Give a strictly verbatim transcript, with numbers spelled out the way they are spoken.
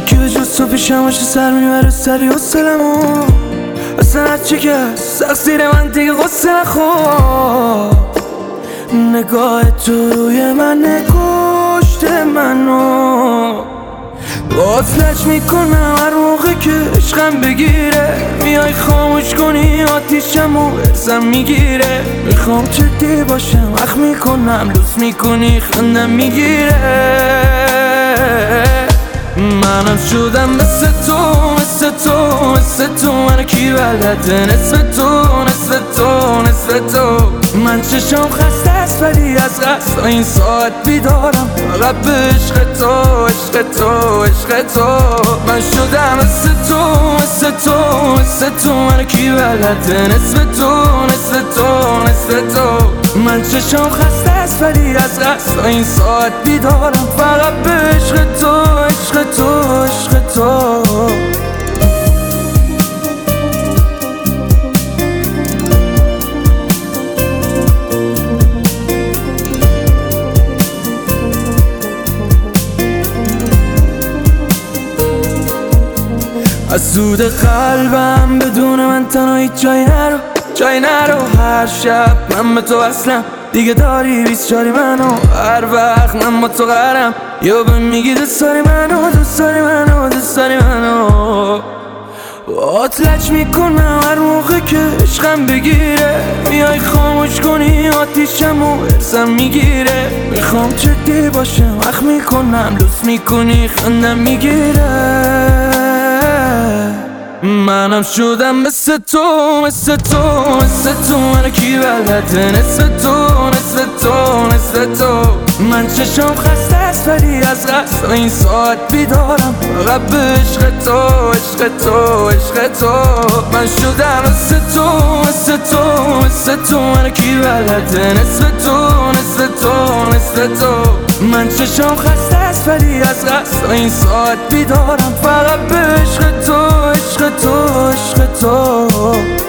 که به جز تو پیشم باشه سر میبره سری حسلمو اصلا از چه کس تقصیر من دیگه غصه نخور نگاه تو روی من نکشته منو باطلش میکنم هر موقع که عشقم بگیره میای خاموش کنی آتیشم و ارزم میگیره میخوام جدی باشم اخ میکنم لوس میکنی خندم میگیره منم شدم مثل تو مثل تو مثل تو من کی بلده نصف تو نصف تو نصف تو من چشم خسته است ولی از قصد این ساعت بیدارم فقط به عشق تو عشق تو عشق تو من شدم مثل تو مثل تو مثل تو من کی بلده نصف تو نصف تو نصف تو من چشم خسته است ولی از قصد این ساعت بیدارم فقط به عشق تو عشق تو عشق تو از سود قلبم بدون من تنها هیچ جایی نرو جایی نرو هر شب من به تو اصلم دیگه داری بیست چاری منو هر وقت من با تو قرم یا به میگی دوست داری منو دوست داری منو دوست داری منو باطلش میکنم هر موقع که عشقم بگیره میای خاموش کنی آتیشم و ارزم میگیره میخوام جدی باشم اخ میکنم لوس میکنی خندم میگیره منم شدم مثل تو مثل تو مثل تو من کی بلده نصف تو نصف تو نصف تو من چشم خسته است ولی از قصد این ساعت بیدارم فقط به عشق تو عشق تو عشق تو من شدم مثل تو مثل تو مثل تو من کی بلده نصف تو نصف تو نصف تو من چشم خسته است ولی از قصد این ساعت بیدارم فقط به عشق تو عشق تو عشق تو